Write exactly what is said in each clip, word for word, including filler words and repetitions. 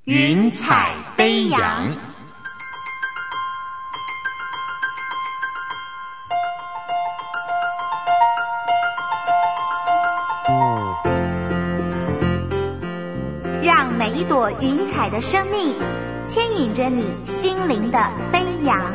云彩飞扬。 让每一朵云彩的生命牵引着你心灵的飞扬。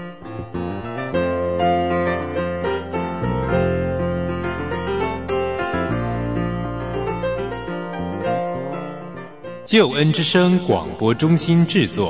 救恩之声广播中心制作。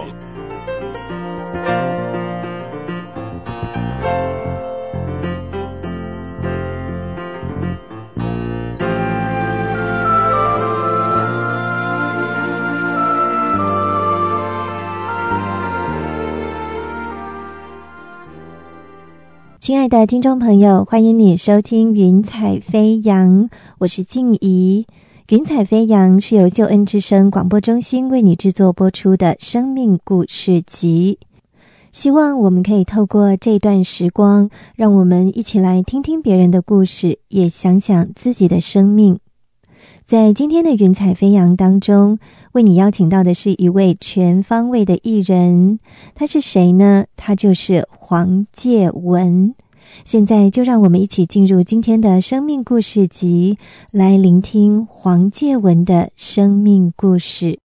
亲爱的听众朋友，欢迎你收听云彩飞扬，我是静怡。云彩飞扬是由救恩之声广播中心为你制作播出的生命故事集，希望我们可以透过这段时光，让我们一起来听听别人的故事，也想想自己的生命。在今天的云彩飞扬当中，为你邀请到的是一位全方位的艺人，他是谁呢？他就是黄介文。现在就让我们一起进入今天的生命故事集，来聆听黄介文的生命故事。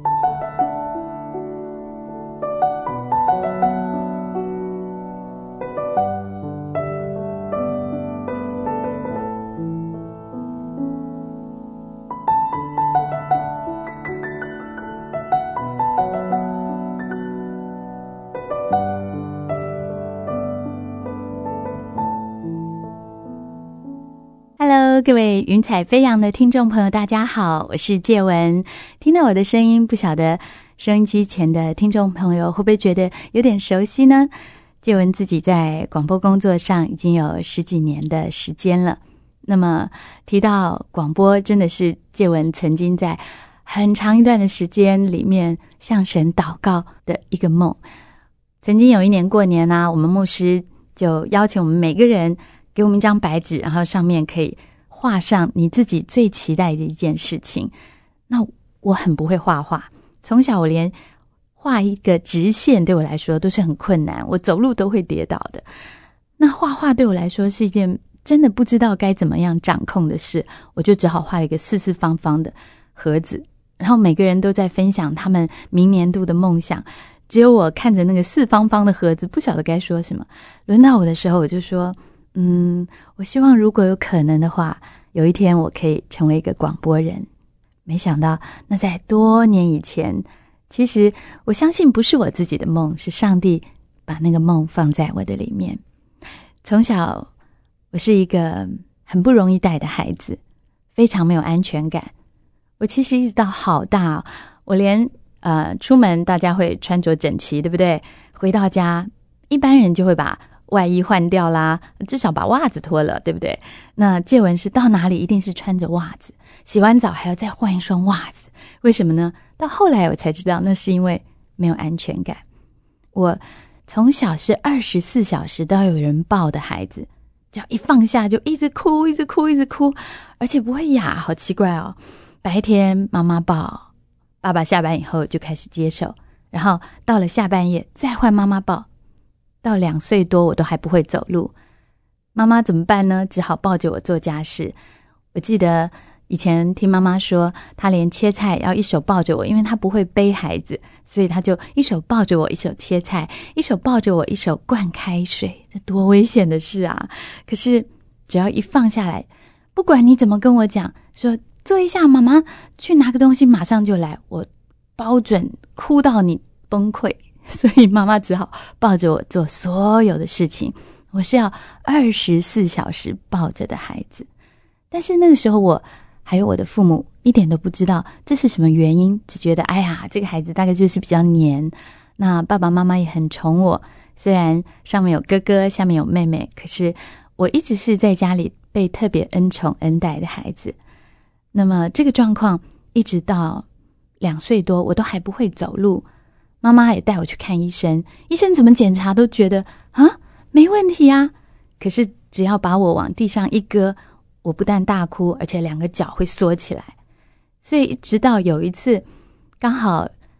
Hello， 各位云彩飞扬的听众朋友，大家好，我是介文。听到我的声音，不晓得收音机前的听众朋友会不会觉得有点熟悉呢？介文自己在广播工作上已经有十几年的时间了。那么提到广播，真的是介文曾经在很长一段的时间里面向神祷告的一个梦。曾经有一年过年啊，我们牧师就邀请我们每个人给我们一张白纸，然后上面可以画上你自己最期待的一件事情。那我很不会画画，从小我连画一个直线对我来说都是很困难，我走路都会跌倒的。那画画对我来说是一件真的不知道该怎么样掌控的事，我就只好画了一个四四方方的盒子，然后每个人都在分享他们明年度的梦想，只有我看着那个四方方的盒子，不晓得该说什么。轮到我的时候，我就说嗯，我希望如果有可能的话，有一天我可以成为一个广播人。没想到那在多年以前，其实我相信不是我自己的梦，是上帝把那个梦放在我的里面。从小我是一个很不容易带的孩子，非常没有安全感。我其实一直到好大哦，我连呃出门大家会穿着整齐，对不对？回到家一般人就会把外衣换掉啦，至少把袜子脱了，对不对？那介文是到哪里一定是穿着袜子，洗完澡还要再换一双袜子。为什么呢？到后来我才知道，那是因为没有安全感。我从小是二十四小时都要有人抱的孩子，只要一放下就一直哭一直哭一直哭，而且不会哑，好奇怪哦。白天妈妈抱，爸爸下班以后就开始接手，然后到了下半夜再换妈妈抱，到两岁多我都还不会走路，妈妈怎么办呢？只好抱着我做家事。我记得以前听妈妈说，她连切菜要一手抱着我，因为她不会背孩子，所以她就一手抱着我，一手切菜，一手抱着我，一手灌开水，这多危险的事啊！可是只要一放下来，不管你怎么跟我讲，说坐一下，妈妈去拿个东西马上就来，我包准哭到你崩溃。所以妈妈只好抱着我做所有的事情，我是要二十四小时抱着的孩子。但是那个时候我还有我的父母一点都不知道这是什么原因，只觉得哎呀，这个孩子大概就是比较黏。那爸爸妈妈也很宠我，虽然上面有哥哥下面有妹妹，可是我一直是在家里被特别恩宠恩待的孩子。那么这个状况一直到两岁多，我都还不会走路，妈妈也带我去看医生，医生怎么检查都觉得啊没问题啊，可是只要把我往地上一搁，我不但大哭，而且两个脚会缩起来。所以直到有一次刚好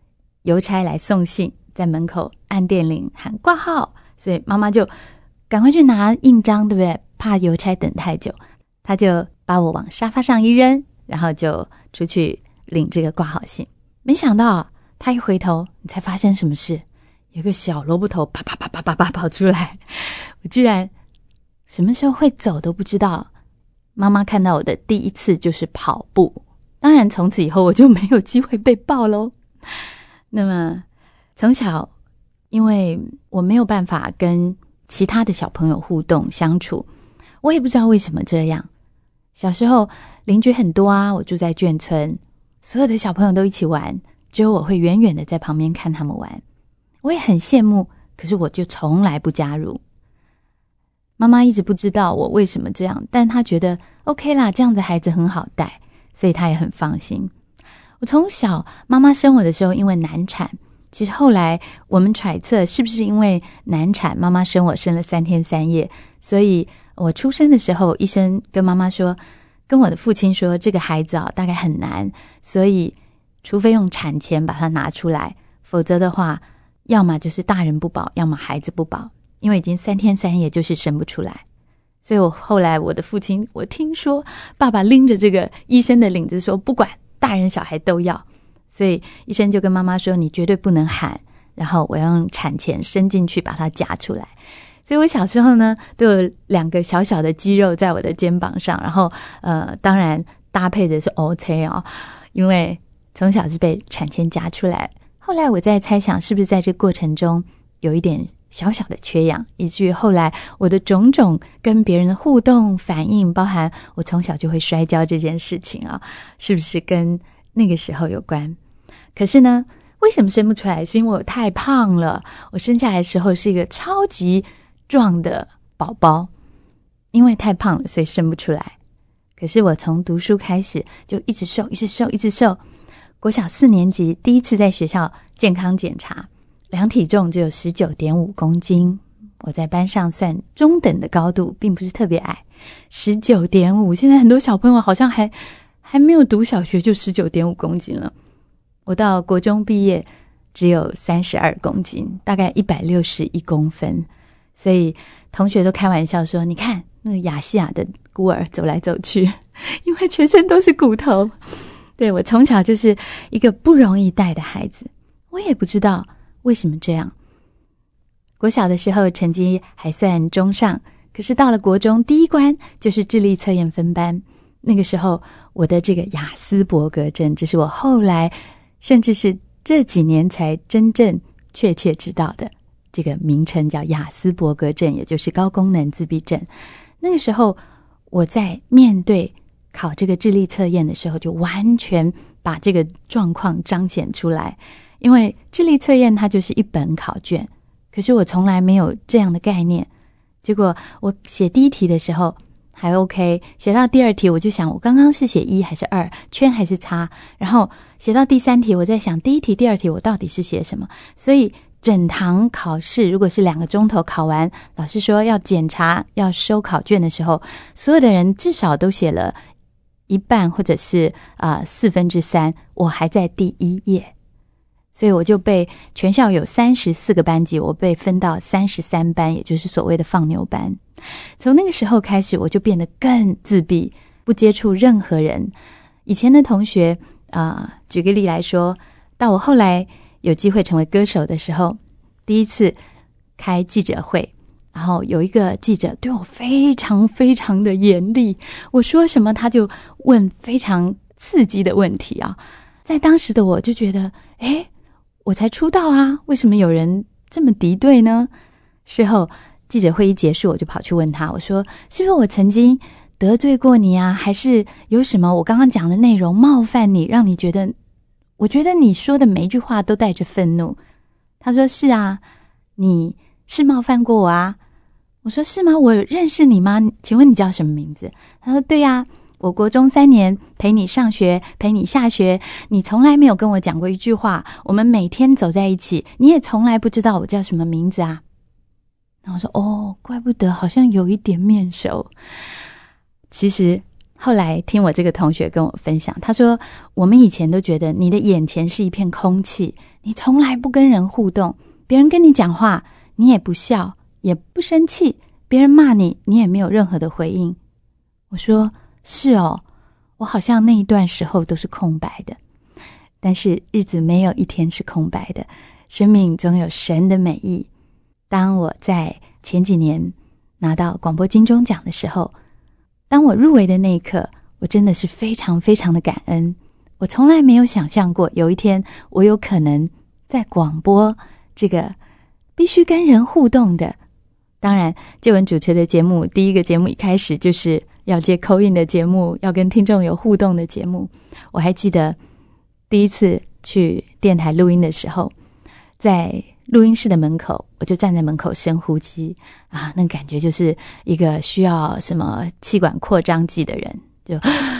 邮差来送信，在门口按电铃喊挂号，所以妈妈就赶快去拿印章，对不对？怕邮差等太久，她就把我往沙发上一扔，然后就出去领这个挂号信。没想到她一回头，你猜发生什么事？有个小萝卜头啪啪啪啪啪啪跑出来，我居然什么时候会走都不知道。妈妈看到我的第一次就是跑步，当然从此以后我就没有机会被抱咯。那么从小因为我没有办法跟其他的小朋友互动相处，我也不知道为什么这样。小时候邻居很多啊，我住在眷村，所有的小朋友都一起玩，只有我会远远的在旁边看他们玩。我也很羡慕，可是我就从来不加入。妈妈一直不知道我为什么这样，但她觉得 OK 啦，这样的孩子很好带，所以她也很放心。我从小妈妈生我的时候因为难产，其实后来我们揣测是不是因为难产，妈妈生我生了三天三夜，所以我出生的时候医生跟妈妈说，跟我的父亲说，这个孩子啊大概很难，所以除非用产钳把它拿出来，否则的话要么就是大人不保，要么孩子不保，因为已经三天三夜就是生不出来。所以我后来我的父亲，我听说爸爸拎着这个医生的领子说，不管大人小孩都要，所以医生就跟妈妈说，你绝对不能喊，然后我要用产钳伸进去把它夹出来。所以我小时候呢都有两个小小的肌肉在我的肩膀上，然后呃，当然搭配的是 O C 哦，因为从小是被产钳夹出来。后来我在猜想是不是在这过程中有一点小小的缺氧，以至于后来我的种种跟别人的互动反应，包含我从小就会摔跤这件事情啊，是不是跟那个时候有关？可是呢，为什么生不出来？是因为我太胖了。我生下来的时候是一个超级壮的宝宝，因为太胖了所以生不出来。可是我从读书开始就一直瘦一直瘦一直瘦，国小四年级第一次在学校健康检查，量体重只有 十九点五公斤，我在班上算中等的高度，并不是特别矮。 十九点五， 现在很多小朋友好像还还没有读小学就 十九点五公斤了。我到国中毕业只有三十二公斤，大概一百六十一公分，所以同学都开玩笑说，你看那个亚细亚的孤儿走来走去，因为全身都是骨头。对，我从小就是一个不容易带的孩子，我也不知道为什么这样。国小的时候成绩还算中上，可是到了国中第一关就是智力测验分班，那个时候我的这个亚斯伯格症，这是我后来甚至是这几年才真正确切知道的，这个名称叫亚斯伯格症，也就是高功能自闭症。那个时候我在面对考这个智力测验的时候，就完全把这个状况彰显出来。因为智力测验它就是一本考卷，可是我从来没有这样的概念。结果我写第一题的时候还 OK， 写到第二题我就想，我刚刚是写一还是二，圈还是叉，然后写到第三题我在想，第一题第二题我到底是写什么。所以整堂考试如果是两个钟头考完，老师说要检查要收考卷的时候，所有的人至少都写了一半或者是啊、呃、四分之三，我还在第一页。所以我就被全校有三十四个班级，我被分到三十三班，也就是所谓的放牛班。从那个时候开始，我就变得更自闭，不接触任何人。以前的同学啊、呃，举个例来说，到我后来有机会成为歌手的时候，第一次开记者会，然后有一个记者对我非常非常的严厉，我说什么他就问非常刺激的问题啊。在当时的我就觉得，诶，我才出道啊，为什么有人这么敌对呢？事后记者会一结束，我就跑去问他，我说是不是我曾经得罪过你啊，还是有什么我刚刚讲的内容冒犯你，让你觉得我觉得你说的每一句话都带着愤怒。他说是啊，你是冒犯过我啊。我说是吗？我认识你吗？请问你叫什么名字？他说对啊，我国中三年陪你上学陪你下学，你从来没有跟我讲过一句话，我们每天走在一起，你也从来不知道我叫什么名字啊。然后我说哦，怪不得好像有一点面熟。其实后来听我这个同学跟我分享，他说我们以前都觉得你的眼前是一片空气，你从来不跟人互动，别人跟你讲话你也不笑也不生气，别人骂你你也没有任何的回应。我说是哦，我好像那一段时候都是空白的，但是日子没有一天是空白的，生命总有神的美意。当我在前几年拿到广播金钟奖的时候，当我入围的那一刻，我真的是非常非常的感恩。我从来没有想象过有一天我有可能在广播这个必须跟人互动的，当然介文主持的节目，第一个节目一开始就是要接 call in 的节目，要跟听众有互动的节目。我还记得第一次去电台录音的时候，在录音室的门口，我就站在门口深呼吸啊，那感觉就是一个需要什么气管扩张剂的人，就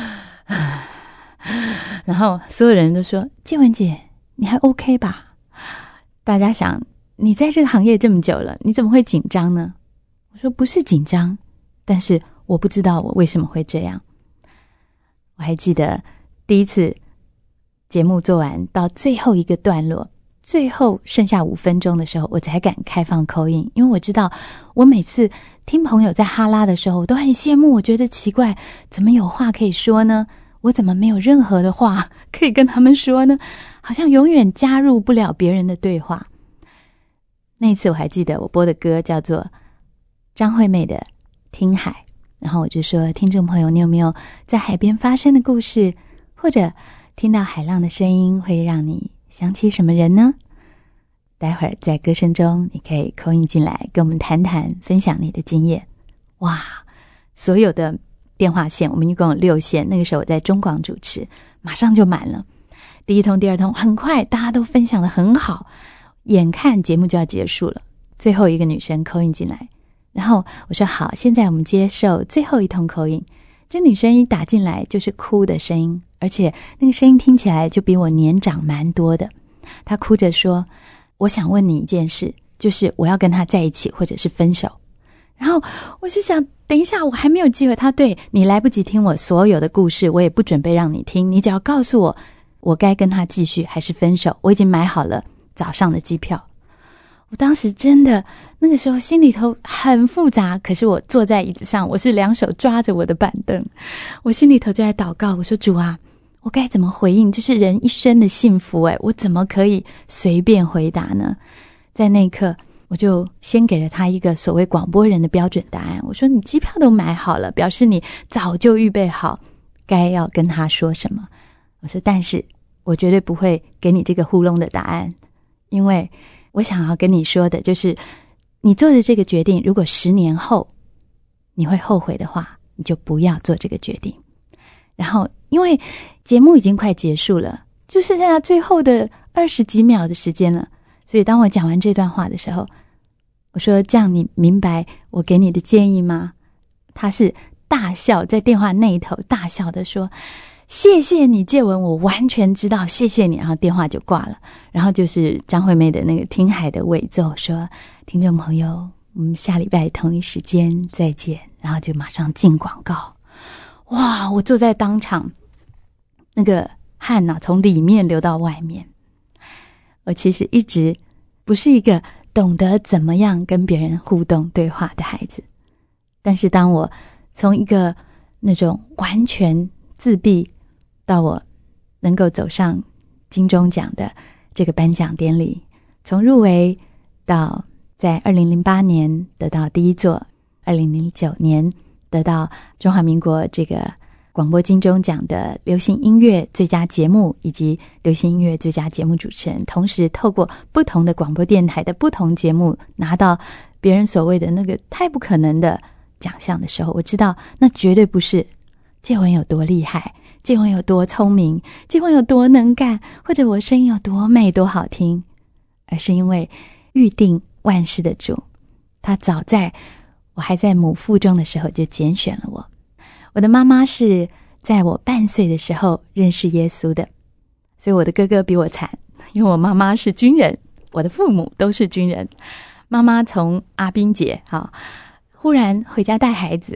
然后所有人都说介文姐你还 OK 吧？大家想你在这个行业这么久了，你怎么会紧张呢？我说不是紧张，但是我不知道我为什么会这样。我还记得第一次节目做完到最后一个段落，最后剩下五分钟的时候，我才敢开放 call in， 因为我知道我每次听朋友在哈拉的时候，我都很羡慕，我觉得奇怪，怎么有话可以说呢？我怎么没有任何的话可以跟他们说呢？好像永远加入不了别人的对话。那一次我还记得我播的歌叫做张惠妹的《听海》，然后我就说，听众朋友，你有没有在海边发生的故事，或者听到海浪的声音会让你想起什么人呢？待会儿在歌声中你可以 call in 进来跟我们谈谈，分享你的经验。哇，所有的电话线我们一共有六线，那个时候我在中广主持，马上就满了。第一通第二通很快大家都分享得很好，眼看节目就要结束了，最后一个女生 call in 进来，然后我说好，现在我们接受最后一通 call in。这女生一打进来就是哭的声音，而且那个声音听起来就比我年长蛮多的。她哭着说，我想问你一件事，就是我要跟他在一起或者是分手。然后我是想等一下我还没有机会，她对，你来不及听我所有的故事，我也不准备让你听，你只要告诉我我该跟他继续还是分手，我已经买好了早上的机票。我当时真的那个时候心里头很复杂，可是我坐在椅子上，我是两手抓着我的板凳，我心里头就在祷告，我说主啊，我该怎么回应？这是人一生的幸福诶，我怎么可以随便回答呢？在那一刻我就先给了他一个所谓广播人的标准答案，我说你机票都买好了，表示你早就预备好该要跟他说什么。我说但是我绝对不会给你这个糊弄的答案，因为我想要跟你说的就是你做的这个决定，如果十年后你会后悔的话，你就不要做这个决定。然后因为节目已经快结束了，就剩下最后的二十几秒的时间了，所以当我讲完这段话的时候，我说这样你明白我给你的建议吗？他是大笑，在电话那一头大笑的说，谢谢你介文，我完全知道，谢谢你。然后电话就挂了，然后就是张惠妹的那个听海的尾奏，说听众朋友我们下礼拜同一时间再见，然后就马上进广告。哇，我坐在当场，那个汗啊从里面流到外面。我其实一直不是一个懂得怎么样跟别人互动对话的孩子，但是当我从一个那种完全自闭到我能够走上金钟奖的这个颁奖典礼，从入围到在二零零八年得到第一座，二零零九年得到中华民国这个广播金钟奖的流行音乐最佳节目以及流行音乐最佳节目主持人，同时透过不同的广播电台的不同节目拿到别人所谓的那个太不可能的奖项的时候，我知道那绝对不是介文有多厉害，介文有多聪明，介文有多能干，或者我声音有多美多好听，而是因为预定万事的主，他早在我还在母腹中的时候就拣选了我。我的妈妈是在我半岁的时候认识耶稣的，所以我的哥哥比我惨，因为我妈妈是军人，我的父母都是军人。妈妈从阿兵姐好忽然回家带孩子，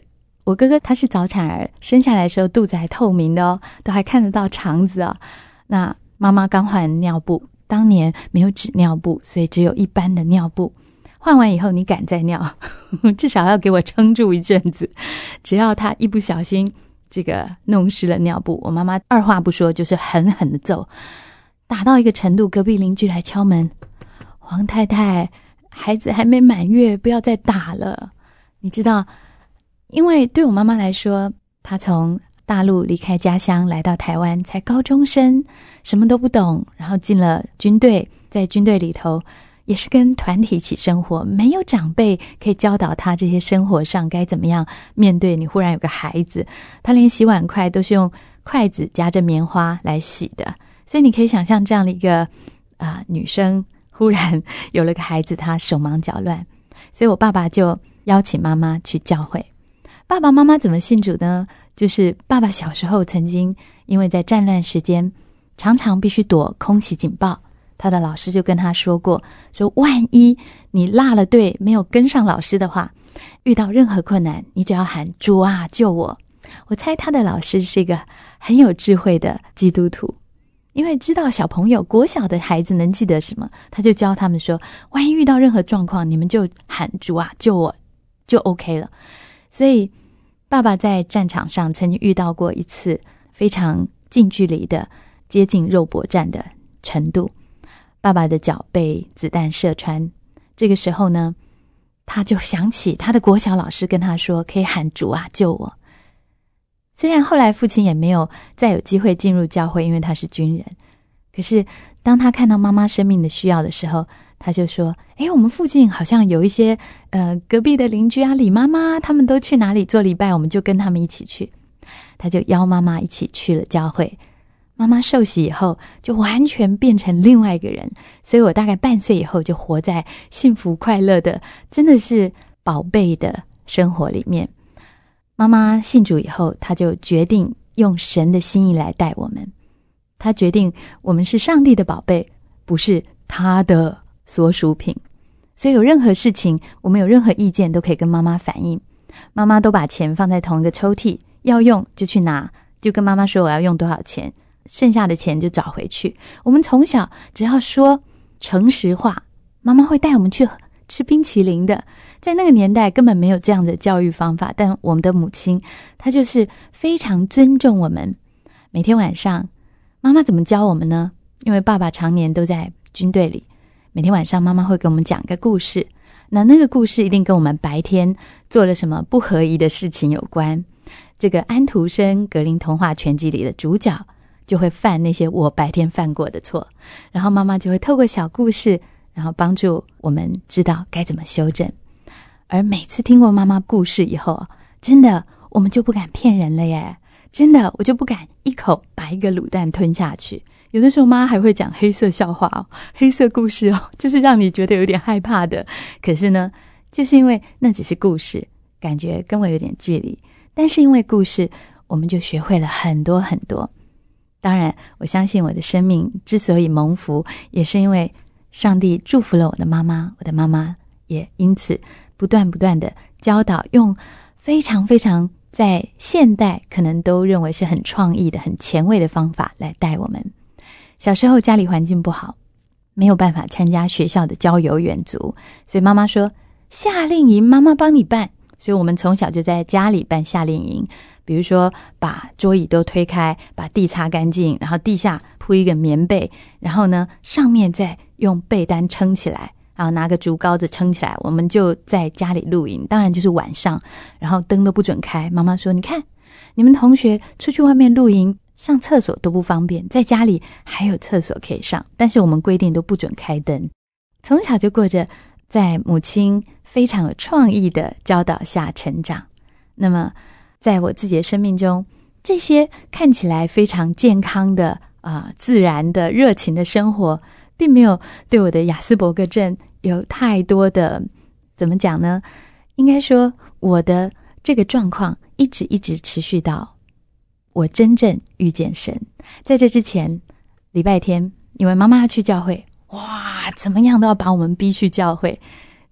我哥哥他是早产儿，生下来的时候肚子还透明的哦，都还看得到肠子哦。那妈妈刚换尿布，当年没有纸尿布，所以只有一般的尿布。换完以后你敢再尿至少要给我撑住一阵子，只要他一不小心这个弄湿了尿布，我妈妈二话不说就是狠狠的揍，打到一个程度，隔壁邻居来敲门，黄太太，孩子还没满月，不要再打了。你知道，因为对我妈妈来说，她从大陆离开家乡来到台湾，才高中生，什么都不懂，然后进了军队，在军队里头也是跟团体一起生活，没有长辈可以教导他这些生活上该怎么样面对你忽然有个孩子，他连洗碗筷都是用筷子夹着棉花来洗的。所以你可以想象这样的一个啊、呃、女生忽然有了个孩子，她手忙脚乱。所以我爸爸就邀请妈妈去教会。爸爸妈妈怎么信主呢？就是爸爸小时候曾经因为在战乱时间常常必须躲空袭警报，他的老师就跟他说过，说万一你落了队没有跟上老师的话，遇到任何困难你只要喊主啊救我。我猜他的老师是一个很有智慧的基督徒，因为知道小朋友国小的孩子能记得什么，他就教他们说，万一遇到任何状况你们就喊主啊救我就 OK 了。所以爸爸在战场上曾经遇到过一次非常近距离的接近肉搏战的程度，爸爸的脚被子弹射穿。这个时候呢，他就想起他的国小老师跟他说可以喊主啊救我。虽然后来父亲也没有再有机会进入教会，因为他是军人，可是当他看到妈妈生命的需要的时候，他就说，诶，我们附近好像有一些呃隔壁的邻居啊，李妈妈他们都去哪里做礼拜，我们就跟他们一起去。他就邀妈妈一起去了教会。妈妈受洗以后就完全变成另外一个人，所以我大概半岁以后就活在幸福快乐的真的是宝贝的生活里面。妈妈信主以后，她就决定用神的心意来带我们。她决定我们是上帝的宝贝，不是她的所属品。所以有任何事情，我们有任何意见都可以跟妈妈反映。妈妈都把钱放在同一个抽屉，要用就去拿，就跟妈妈说我要用多少钱，剩下的钱就找回去。我们从小只要说诚实话，妈妈会带我们去吃冰淇淋的。在那个年代根本没有这样的教育方法，但我们的母亲她就是非常尊重我们。每天晚上妈妈怎么教我们呢？因为爸爸常年都在军队里，每天晚上妈妈会给我们讲个故事，那那个故事一定跟我们白天做了什么不合宜的事情有关。这个安徒生格林童话全集里的主角就会犯那些我白天犯过的错，然后妈妈就会透过小故事，然后帮助我们知道该怎么修正。而每次听过妈妈故事以后，真的我们就不敢骗人了耶，真的我就不敢一口把一个卤蛋吞下去。有的时候妈还会讲黑色笑话哦，黑色故事哦，就是让你觉得有点害怕的。可是呢，就是因为那只是故事，感觉跟我有点距离，但是因为故事，我们就学会了很多很多。当然我相信我的生命之所以蒙福，也是因为上帝祝福了我的妈妈，我的妈妈也因此不断不断的教导，用非常非常在现代可能都认为是很创意的很前卫的方法来带我们。小时候家里环境不好，没有办法参加学校的郊游远足，所以妈妈说夏令营妈妈帮你办，所以我们从小就在家里办夏令营。比如说把桌椅都推开，把地擦干净，然后地下铺一个棉被，然后呢上面再用被单撑起来，然后拿个竹篙子撑起来，我们就在家里露营。当然就是晚上，然后灯都不准开。妈妈说你看你们同学出去外面露营上厕所都不方便，在家里还有厕所可以上，但是我们规定都不准开灯。从小就过着在母亲非常有创意的教导下成长。那么在我自己的生命中，这些看起来非常健康的啊、呃、自然的热情的生活，并没有对我的亚斯伯格症有太多的，怎么讲呢？应该说我的这个状况一直一直持续到我真正遇见神。在这之前，礼拜天因为妈妈要去教会，哇，怎么样都要把我们逼去教会。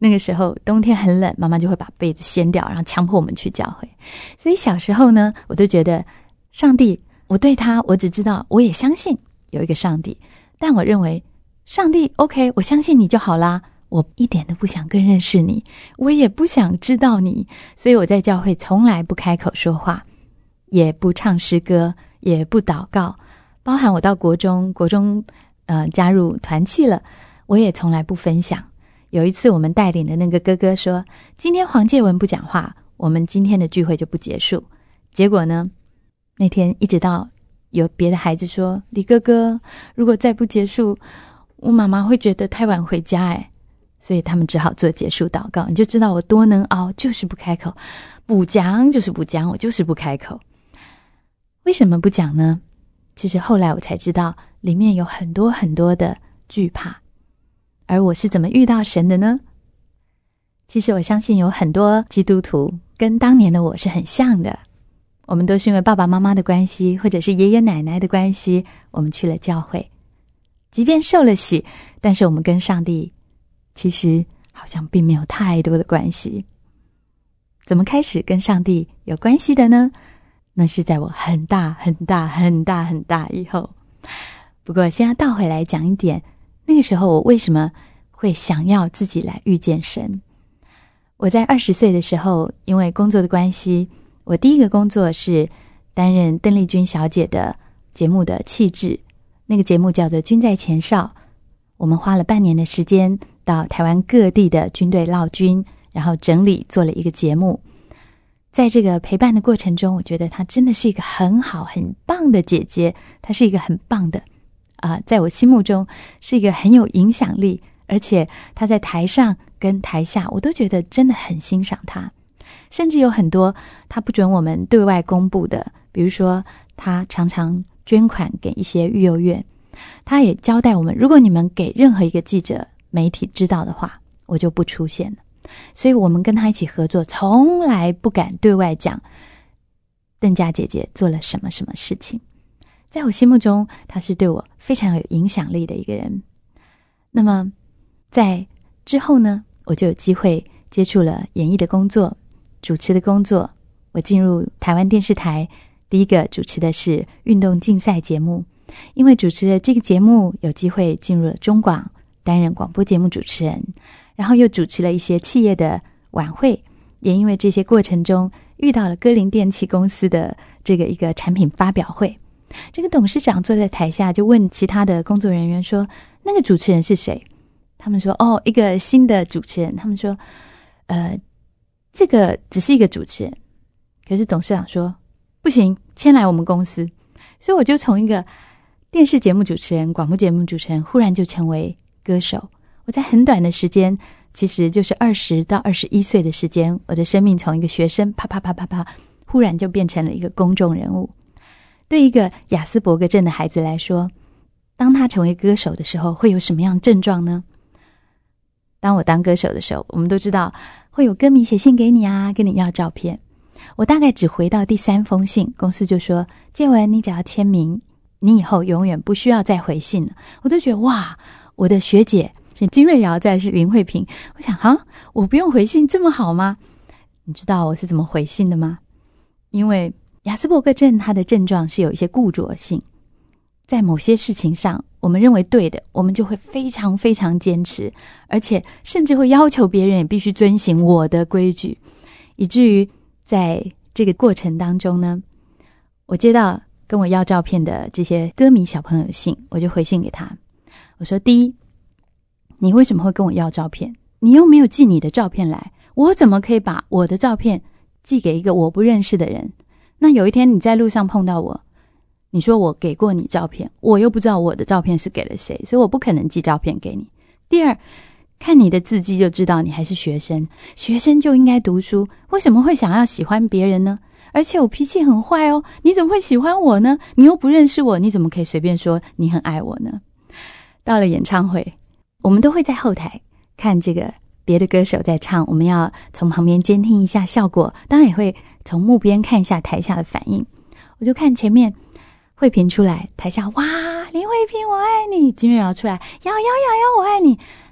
那个时候冬天很冷，妈妈就会把被子掀掉，然后强迫我们去教会。所以小时候呢，我都觉得上帝，我对他，我只知道我也相信有一个上帝，但我认为上帝 OK， 我相信你就好啦，我一点都不想更认识你，我也不想知道你。所以我在教会从来不开口说话，也不唱诗歌，也不祷告，包含我到国中国中呃加入团契了，我也从来不分享。有一次我们带领的那个哥哥说，今天黄介文不讲话，我们今天的聚会就不结束。结果呢，那天一直到有别的孩子说，李哥哥，如果再不结束，我妈妈会觉得太晚回家诶。所以他们只好做结束祷告。你就知道我多能熬，就是不开口，不讲就是不讲，我就是不开口。为什么不讲呢？其实后来我才知道，里面有很多很多的惧怕。而我是怎么遇到神的呢？其实我相信有很多基督徒跟当年的我是很像的，我们都是因为爸爸妈妈的关系，或者是爷爷奶奶的关系，我们去了教会。即便受了洗，但是我们跟上帝其实好像并没有太多的关系。怎么开始跟上帝有关系的呢？那是在我很大很大很大很大以后。不过现在倒回来讲一点，那个时候我为什么会想要自己来遇见神。我在二十岁的时候，因为工作的关系，我第一个工作是担任邓丽君小姐的节目的气质，那个节目叫做《军在前哨》。我们花了半年的时间到台湾各地的军队劳军，然后整理做了一个节目。在这个陪伴的过程中，我觉得她真的是一个很好很棒的姐姐，她是一个很棒的啊、呃，在我心目中是一个很有影响力，而且她在台上跟台下我都觉得真的很欣赏她。甚至有很多她不准我们对外公布的，比如说她常常捐款给一些育幼院，她也交代我们，如果你们给任何一个记者媒体知道的话，我就不出现了。所以我们跟她一起合作，从来不敢对外讲邓家姐姐做了什么什么事情。在我心目中，她是对我非常有影响力的一个人。那么在之后呢，我就有机会接触了演艺的工作，主持的工作。我进入台湾电视台，第一个主持的是运动竞赛节目。因为主持了这个节目，有机会进入了中广，担任广播节目主持人，然后又主持了一些企业的晚会。也因为这些过程中遇到了歌林电器公司的这个一个产品发表会，这个董事长坐在台下就问其他的工作人员说，那个主持人是谁？他们说，哦，一个新的主持人。他们说，呃，这个只是一个主持人。可是董事长说，不行，迁来我们公司。所以我就从一个电视节目主持人、广播节目主持人，忽然就成为歌手。我在很短的时间，其实就是二十到二十一岁的时间，我的生命从一个学生啪啪啪啪啪，忽然就变成了一个公众人物。对一个亚斯伯格症的孩子来说，当他成为歌手的时候，会有什么样的症状呢？当我当歌手的时候，我们都知道会有歌迷写信给你啊，跟你要照片。我大概只回到第三封信，公司就说，建文，你只要签名，你以后永远不需要再回信了。我都觉得哇，我的学姐是金瑞瑶，再是林慧萍，我想哈，我不用回信这么好吗？你知道我是怎么回信的吗？因为亚斯伯格症它的症状是有一些固着性，在某些事情上我们认为对的，我们就会非常非常坚持，而且甚至会要求别人也必须遵行我的规矩，以至于在这个过程当中呢，我接到跟我要照片的这些歌迷小朋友的信，我就回信给他。我说，第一，你为什么会跟我要照片？你又没有寄你的照片来，我怎么可以把我的照片寄给一个我不认识的人？那有一天你在路上碰到我，你说我给过你照片，我又不知道我的照片是给了谁，所以我不可能寄照片给你。第二，看你的字迹就知道你还是学生，学生就应该读书，为什么会想要喜欢别人呢？而且我脾气很坏哦，你怎么会喜欢我呢？你又不认识我，你怎么可以随便说你很爱我呢？到了演唱会，我们都会在后台看这个别的歌手在唱，我们要从旁边监听一下效果，当然也会从幕边看一下台下的反应。我就看前面慧萍出来，台下哇，林慧萍我爱你，金瑞瑶出来，瑶瑶瑶瑶我爱你。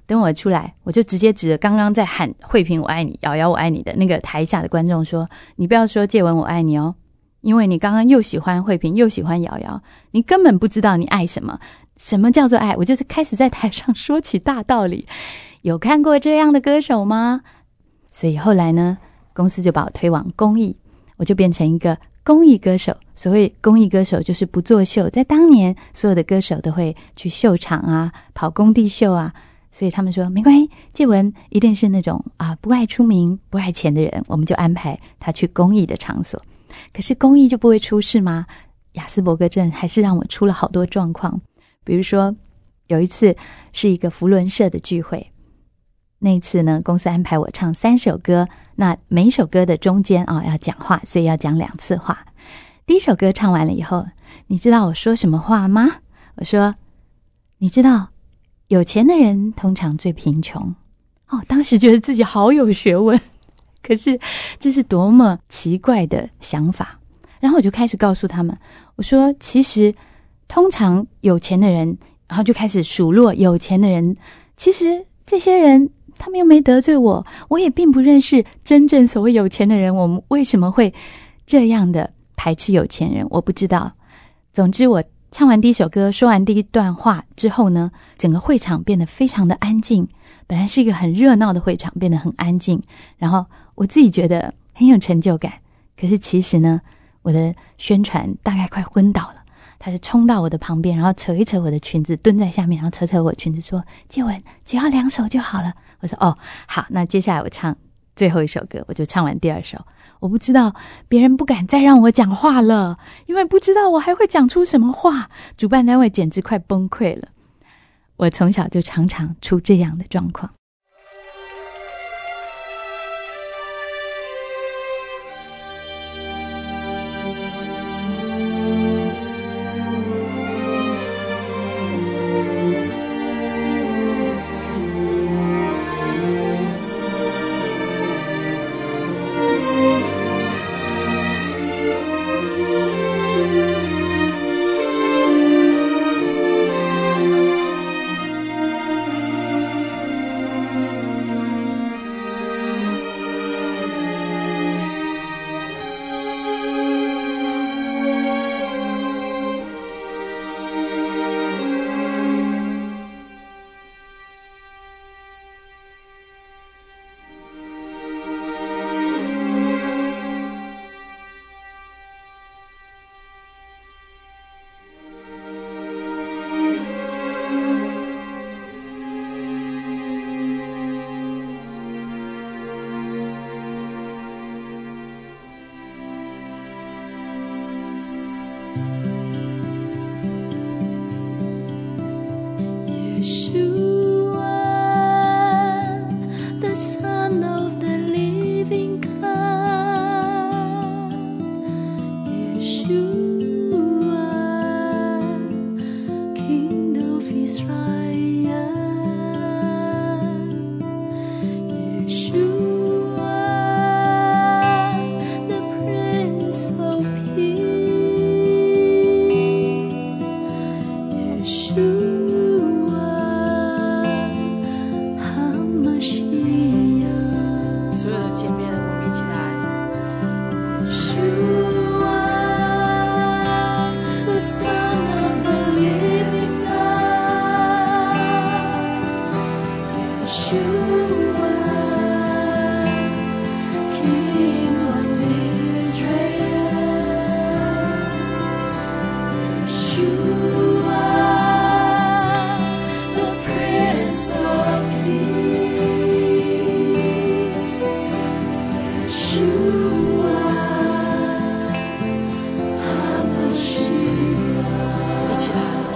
等我出来，我就直接指着刚刚在喊慧萍我爱你，瑶瑶我爱你的那个台下的观众说，你不要说介文我爱你哦，因为你刚刚又喜欢慧萍又喜欢瑶瑶，你根本不知道你爱什么，什么叫做爱。我就是开始在台上说起大道理。有看过这样的歌手吗？所以后来呢，公司就把我推往公益，我就变成一个公益歌手。所谓公益歌手就是不作秀，在当年所有的歌手都会去秀场啊，跑工地秀啊，所以他们说没关系，介文一定是那种啊不爱出名不爱钱的人，我们就安排他去公益的场所。可是公益就不会出事吗？亚斯伯格症还是让我出了好多状况。比如说有一次是一个扶轮社的聚会，那一次呢，公司安排我唱三首歌，那每一首歌的中间啊、哦、要讲话，所以要讲两次话。第一首歌唱完了以后，你知道我说什么话吗？我说，你知道有钱的人通常最贫穷。哦，当时觉得自己好有学问，可是这是多么奇怪的想法。然后我就开始告诉他们，我说其实通常有钱的人，然后就开始数落有钱的人，其实这些人他们又没得罪我，我也并不认识真正所谓有钱的人，我们为什么会这样的排斥有钱人，我不知道。总之我唱完第一首歌，说完第一段话之后呢，整个会场变得非常的安静，本来是一个很热闹的会场变得很安静，然后我自己觉得很有成就感。可是其实呢，我的宣传大概快昏倒了，他就冲到我的旁边，然后扯一扯我的裙子，蹲在下面，然后扯扯我的裙子说，介文只要两首就好了。我说哦好，那接下来我唱最后一首歌，我就唱完第二首。我不知道别人不敢再让我讲话了，因为不知道我还会讲出什么话，主办单位简直快崩溃了。我从小就常常出这样的状况。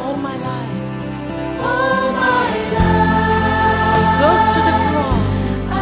Look to the cross.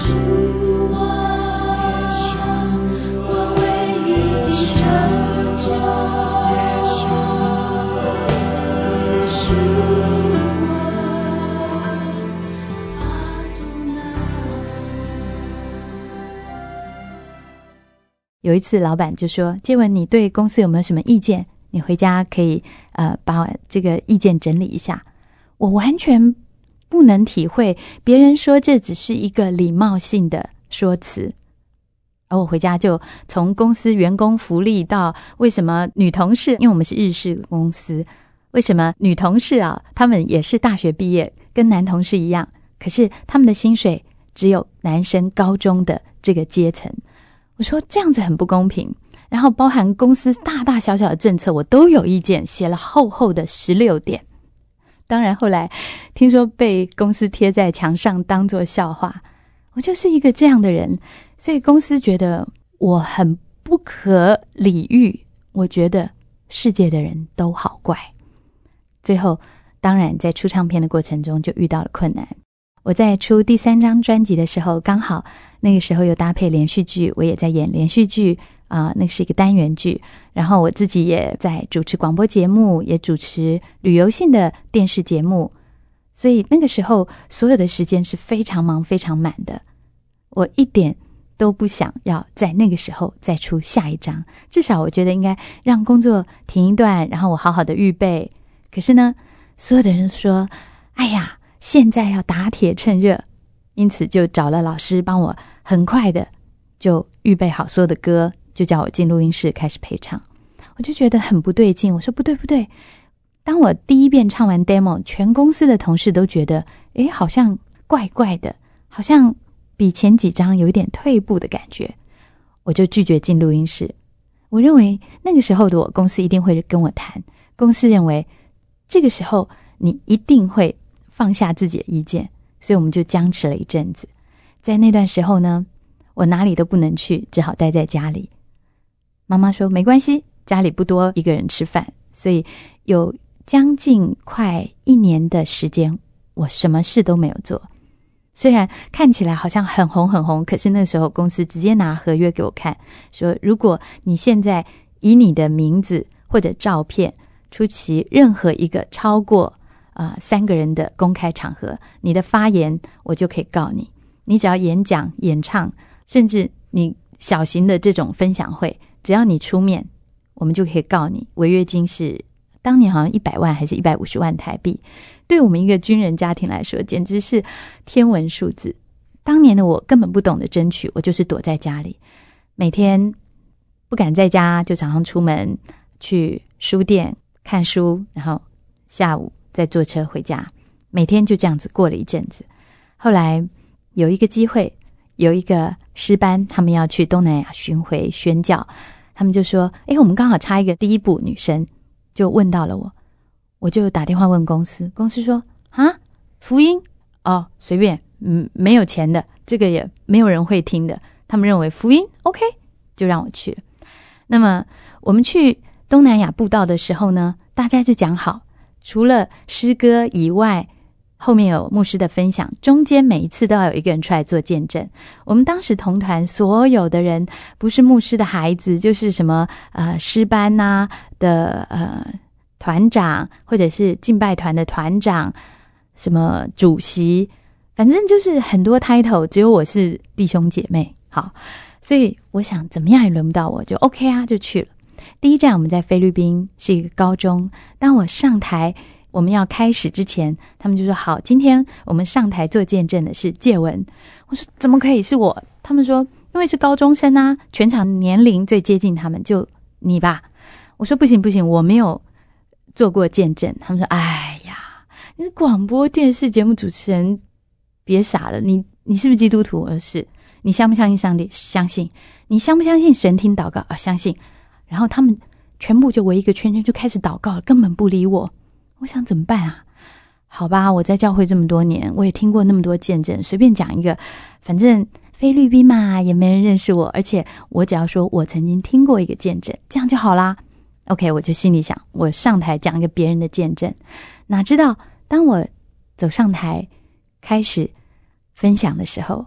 有一次老板就说，介文，你对公司有没有什么意见？你回家可以呃把这个意见整理一下。我完全不能体会别人说这只是一个礼貌性的说辞，而我回家就从公司员工福利到为什么女同事，因为我们是日式公司，为什么女同事啊，他们也是大学毕业跟男同事一样，可是他们的薪水只有男生高中的这个阶层。我说这样子很不公平，然后包含公司大大小小的政策我都有意见，写了厚厚的十六点。当然后来听说被公司贴在墙上当作笑话。我就是一个这样的人，所以公司觉得我很不可理喻，我觉得世界的人都好怪。最后当然在出唱片的过程中就遇到了困难。我在出第三张专辑的时候，刚好那个时候又搭配连续剧，我也在演连续剧啊、呃，那是一个单元剧，然后我自己也在主持广播节目，也主持旅游性的电视节目，所以那个时候所有的时间是非常忙非常满的。我一点都不想要在那个时候再出下一张，至少我觉得应该让工作停一段，然后我好好的预备。可是呢，所有的人说，哎呀，现在要打铁趁热，因此就找了老师帮我很快的就预备好所有的歌，就叫我进录音室开始陪唱。我就觉得很不对劲，我说不对不对，当我第一遍唱完 demo， 全公司的同事都觉得诶好像怪怪的，好像比前几张有一点退步的感觉，我就拒绝进录音室。我认为那个时候的我，公司一定会跟我谈，公司认为这个时候你一定会放下自己的意见，所以我们就僵持了一阵子。在那段时候呢，我哪里都不能去，只好待在家里。妈妈说没关系，家里不多一个人吃饭，所以有将近快一年的时间我什么事都没有做。虽然看起来好像很红很红，可是那时候公司直接拿合约给我看，说如果你现在以你的名字或者照片出席任何一个超过呃三个人的公开场合，你的发言我就可以告你。你只要演讲演唱，甚至你小型的这种分享会，只要你出面，我们就可以告你。违约金是当年好像一百万还是一百五十万台币，对我们一个军人家庭来说简直是天文数字。当年的我根本不懂得争取，我就是躲在家里，每天不敢在家就常常出门去书店看书，然后下午再坐车回家，每天就这样子过了一阵子。后来有一个机会，有一个诗班他们要去东南亚巡回宣教，他们就说诶我们刚好差一个第一部女生，就问到了我。我就打电话问公司，公司说啊，福音哦，随便，嗯，没有钱的，这个也没有人会听的，他们认为福音 OK， 就让我去了。那么我们去东南亚布道的时候呢，大家就讲好，除了诗歌以外，后面有牧师的分享，中间每一次都要有一个人出来做见证。我们当时同团所有的人，不是牧师的孩子，就是什么呃诗班啊的呃团长，或者是敬拜团的团长，什么主席，反正就是很多 title， 只有我是弟兄姐妹。好，所以我想怎么样也轮不到我，就 OK 啊，就去了。第一站我们在菲律宾，是一个高中。当我上台我们要开始之前，他们就说好，今天我们上台做见证的是介文。我说怎么可以是我？他们说因为是高中生啊，全场年龄最接近他们，就你吧。我说不行不行，我没有做过见证。他们说哎呀，你是广播电视节目主持人，别傻了，你你是不是基督徒？我说是。你相不相信上帝？相信。你相不相信神听祷告？啊，相信。然后他们全部就围一个圈圈就开始祷告了，根本不理我。我想怎么办啊？好吧，我在教会这么多年，我也听过那么多见证，随便讲一个，反正菲律宾嘛也没人认识我，而且我只要说我曾经听过一个见证，这样就好啦。 OK， 我就心里想，我上台讲一个别人的见证。哪知道当我走上台开始分享的时候，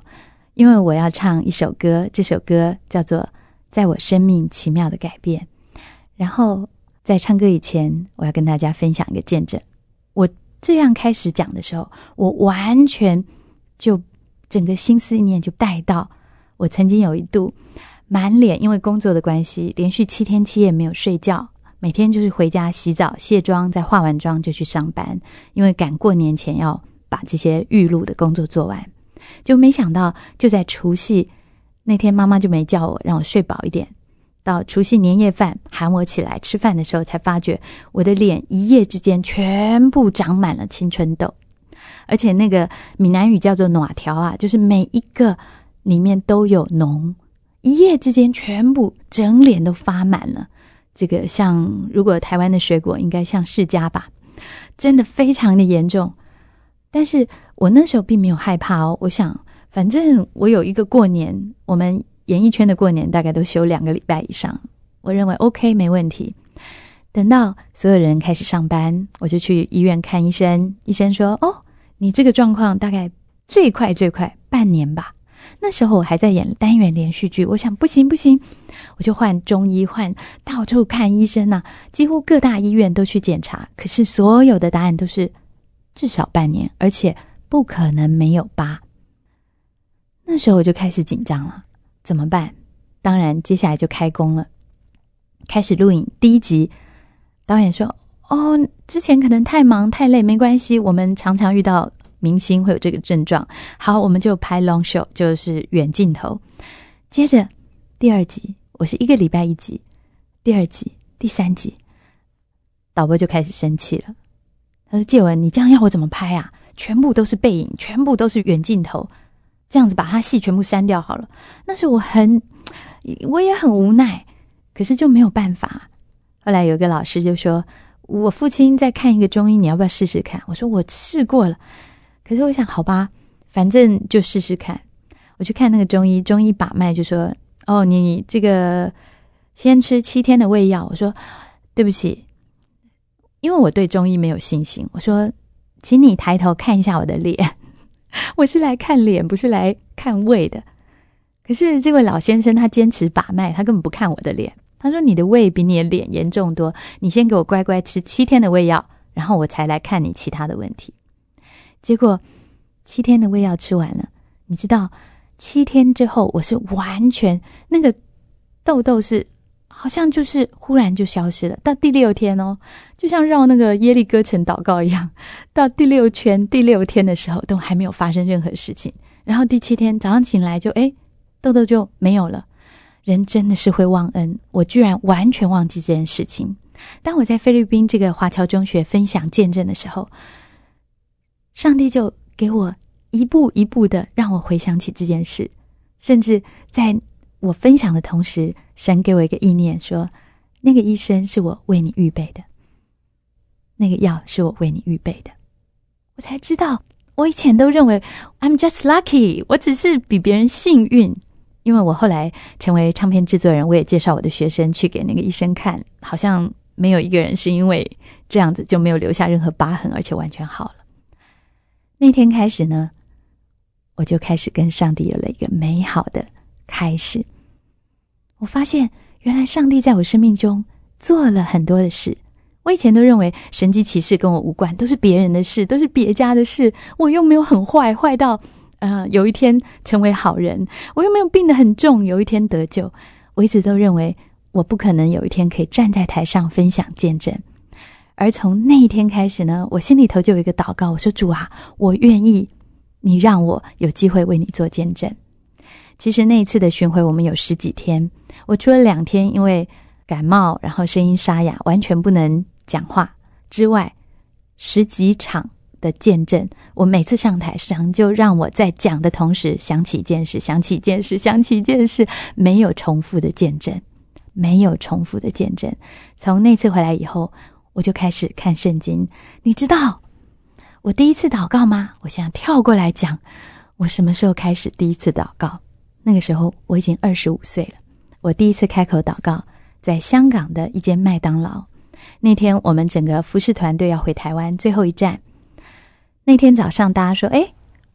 因为我要唱一首歌，这首歌叫做《在我生命奇妙的改变》。然后在唱歌以前，我要跟大家分享一个见证。我这样开始讲的时候，我完全就整个心思意念就带到我曾经有一度满脸因为工作的关系，连续七天七夜没有睡觉，每天就是回家洗澡卸妆，再化完妆就去上班，因为赶过年前要把这些预录的工作做完。就没想到就在除夕那天，妈妈就没叫我，让我睡饱一点，到除夕年夜饭喊我起来吃饭的时候，才发觉我的脸一夜之间全部长满了青春痘，而且那个闽南语叫做哪条啊，就是每一个里面都有脓，一夜之间全部整脸都发满了。这个像如果台湾的水果应该像释迦吧，真的非常的严重。但是我那时候并没有害怕哦，我想反正我有一个过年，我们演艺圈的过年大概都休两个礼拜以上，我认为 OK 没问题。等到所有人开始上班，我就去医院看医生，医生说哦，你这个状况大概最快最快半年吧。那时候我还在演单元连续剧，我想不行不行，我就换中医，换到处看医生啊，几乎各大医院都去检查，可是所有的答案都是至少半年，而且不可能没有疤。那时候我就开始紧张了，怎么办？当然接下来就开工了，开始录影。第一集导演说哦，之前可能太忙太累，没关系，我们常常遇到明星会有这个症状，好，我们就拍 long show， 就是远镜头。接着第二集，我是一个礼拜一集，第二集第三集导播就开始生气了，他说介文，你这样要我怎么拍啊？全部都是背影，全部都是远镜头，这样子把他戏全部删掉好了。那时候我很我也很无奈，可是就没有办法。后来有一个老师就说，我父亲在看一个中医，你要不要试试看？我说我试过了，可是我想好吧，反正就试试看。我去看那个中医，中医把脉就说哦，你你这个先吃七天的胃药。我说对不起，因为我对中医没有信心，我说请你抬头看一下我的脸，我是来看脸不是来看胃的。可是这位老先生他坚持把脉，他根本不看我的脸，他说你的胃比你的脸严重多，你先给我乖乖吃七天的胃药，然后我才来看你其他的问题。结果七天的胃药吃完了，你知道七天之后我是完全那个痘痘是好像就是忽然就消失了。到第六天哦，就像绕那个耶利哥城祷告一样，到第六圈第六天的时候都还没有发生任何事情，然后第七天早上醒来就诶痘痘就没有了。人真的是会忘恩，我居然完全忘记这件事情。当我在菲律宾这个华侨中学分享见证的时候，上帝就给我一步一步的让我回想起这件事，甚至在我分享的同时，神给我一个意念说，那个医生是我为你预备的，那个药是我为你预备的。我才知道我以前都认为 I'm just lucky， 我只是比别人幸运。因为我后来成为唱片制作人，我也介绍我的学生去给那个医生看，好像没有一个人是因为这样子就没有留下任何疤痕，而且完全好了。那天开始呢，我就开始跟上帝有了一个美好的开始。我发现原来上帝在我生命中做了很多的事，我以前都认为神迹奇事跟我无关，都是别人的事，都是别家的事，我又没有很坏坏到呃，有一天成为好人，我又没有病得很重，有一天得救。我一直都认为我不可能有一天可以站在台上分享见证。而从那一天开始呢，我心里头就有一个祷告，我说主啊，我愿意你让我有机会为你做见证。其实那一次的巡回我们有十几天，我除了两天因为感冒然后声音沙哑完全不能讲话之外，十几场的见证，我每次上台上就让我在讲的同时想起一件事，想起一件事，想起一件事，没有重复的见证，没有重复的见证。从那次回来以后，我就开始看圣经。你知道我第一次祷告吗？我现在跳过来讲，我什么时候开始第一次祷告？那个时候我已经二十五岁了。我第一次开口祷告在香港的一间麦当劳。那天我们整个服侍团队要回台湾最后一站，那天早上大家说，诶，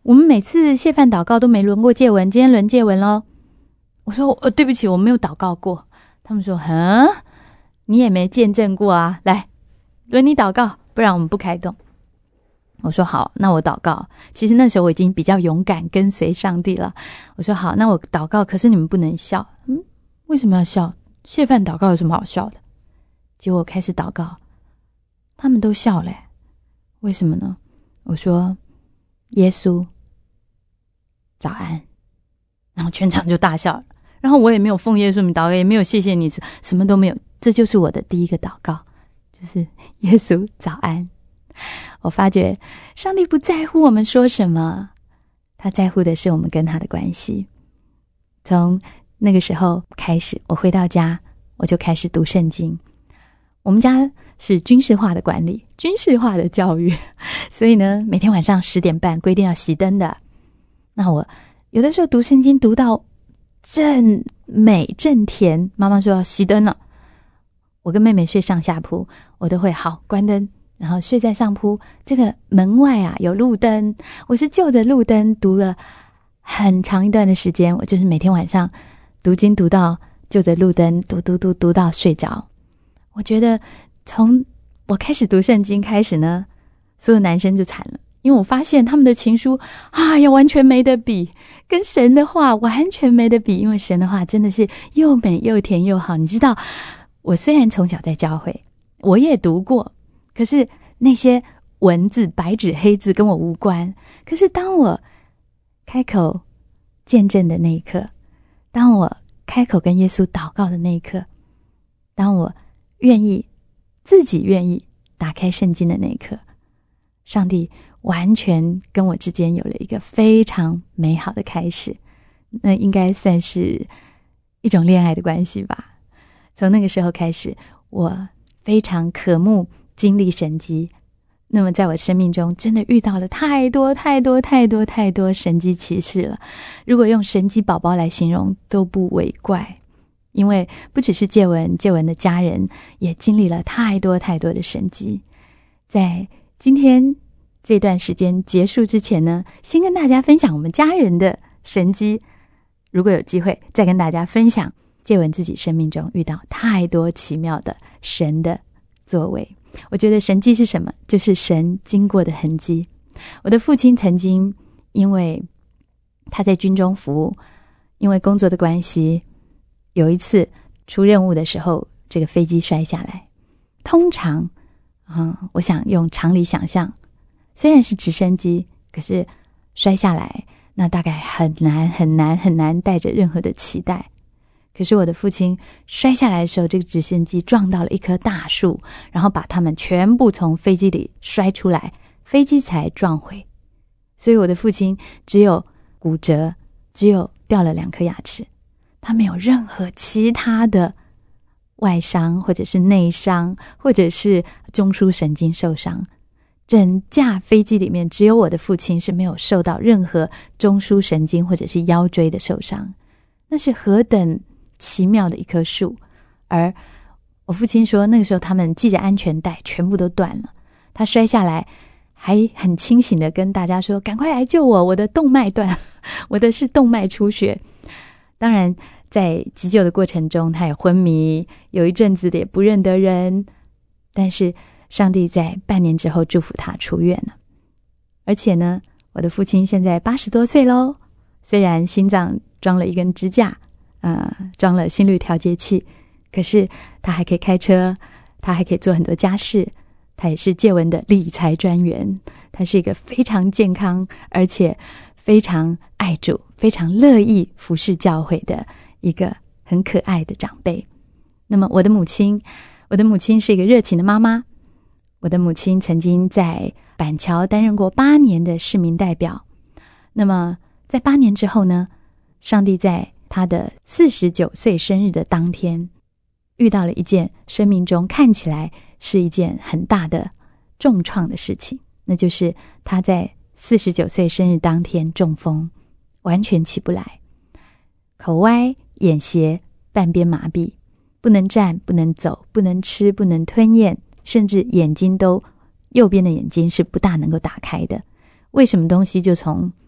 我们每次谢饭祷告都没轮过介文，今天轮介文咯。我说呃，对不起，我没有祷告过。他们说嗯，你也没见证过啊，来轮你祷告，不然我们不开动。我说好，那我祷告。其实那时候我已经比较勇敢跟随上帝了。我说好，那我祷告，可是你们不能笑。嗯，为什么要笑？谢饭祷告有什么好笑的？结果我开始祷告，他们都笑了。为什么呢？我说耶稣早安，然后全场就大笑了。然后我也没有奉耶稣名祷告，也没有谢谢你，什么都没有。这就是我的第一个祷告，就是耶稣早安。我发觉上帝不在乎我们说什么，他在乎的是我们跟他的关系。从那个时候开始，我回到家我就开始读圣经。我们家是军事化的管理，军事化的教育，所以呢每天晚上十点半规定要熄灯的。那我有的时候读圣经读到正美正甜，妈妈说要熄灯了，我跟妹妹睡上下铺，我都会好关灯，然后睡在上铺。这个门外啊有路灯，我是就着路灯读了很长一段的时间。我就是每天晚上读经读到就着路灯读读读读到睡着。我觉得从我开始读圣经开始呢，所有男生就惨了，因为我发现他们的情书哎呀完全没得比，跟神的话完全没得比。因为神的话真的是又美又甜又好。你知道我虽然从小在教会，我也读过，可是那些文字白纸黑字跟我无关。可是当我开口见证的那一刻，当我开口跟耶稣祷告的那一刻，当我愿意自己愿意打开圣经的那一刻，上帝完全跟我之间有了一个非常美好的开始。那应该算是一种恋爱的关系吧。从那个时候开始，我非常渴慕经历神迹。那么在我生命中真的遇到了太多太多太多太多神迹奇事了，如果用神迹宝宝来形容都不为怪。因为不只是介文，介文的家人也经历了太多太多的神迹。在今天这段时间结束之前呢，先跟大家分享我们家人的神迹，如果有机会再跟大家分享介文自己生命中遇到太多奇妙的神的作为。我觉得神迹是什么？就是神经过的痕迹。我的父亲曾经因为他在军中服务，因为工作的关系，有一次出任务的时候，这个飞机摔下来。通常嗯，我想用常理想象，虽然是直升机，可是摔下来那大概很难很难很难带着任何的期待。可是我的父亲摔下来的时候，这个直升机撞到了一棵大树，然后把他们全部从飞机里摔出来，飞机才撞毁。所以我的父亲只有骨折，只有掉了两颗牙齿，他没有任何其他的外伤，或者是内伤，或者是中枢神经受伤。整架飞机里面只有我的父亲是没有受到任何中枢神经或者是腰椎的受伤。那是何等奇妙的一棵树。而我父亲说那个时候他们系着安全带全部都断了，他摔下来还很清醒的跟大家说赶快来救我，我的动脉断，我的是动脉出血。当然在急救的过程中他也昏迷，有一阵子的也不认得人，但是上帝在半年之后祝福他出院了。而且呢，我的父亲现在八十多岁咯，虽然心脏装了一根支架，呃，装了心率调节器，可是他还可以开车，他还可以做很多家事，他也是介文的理财专员，他是一个非常健康而且非常爱主，非常乐意服侍教会的一个很可爱的长辈。那么我的母亲，我的母亲是一个热情的妈妈。我的母亲曾经在板桥担任过八年的市民代表。那么在八年之后呢，上帝在他的四十九岁生日的当天，遇到了一件生命中看起来是一件很大的重创的事情，那就是他在四十九岁生日当天中风，完全起不来，口歪眼斜，半边麻痹，不能站，不能走，不能吃，不能吞咽，甚至眼睛都右边的眼睛是不大能够打开的。为什么东西就从